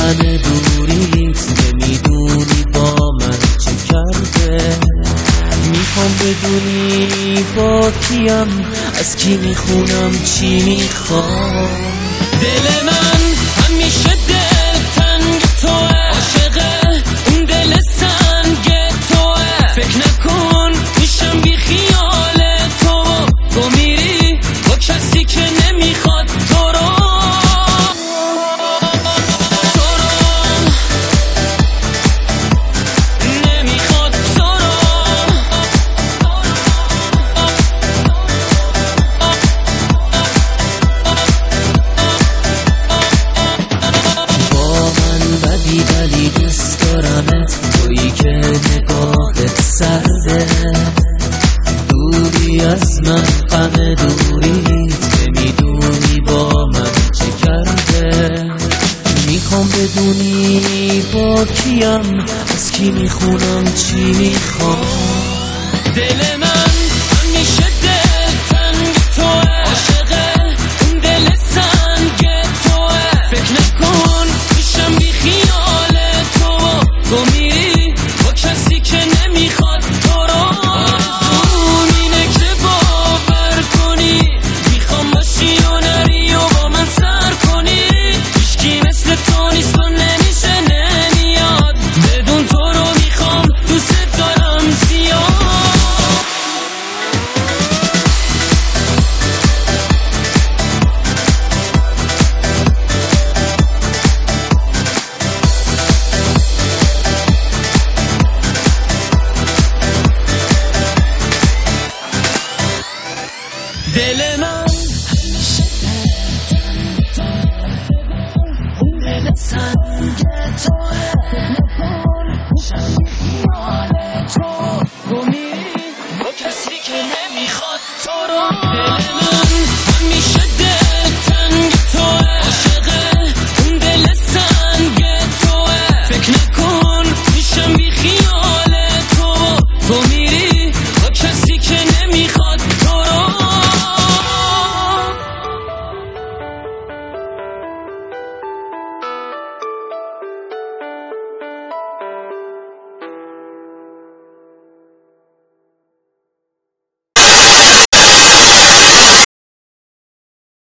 غم دوریت نمیدونی با من چه کرده. میخوام بدونی با کیم، از کی میخونم چی میخوام. دل من همیشه دل تنگ توه، عاشق اون دل سنگ توه. فکر نکن میشم بی خیال تو میری با کسی که نمیخواد تو رو. ولی دوست دارمت، تویی که نگاهت سرده. دوری از من غم دوریت نمیدونی با من چه کرده. میخوام بدونی با کیم، از کی میخونم چی میخوام.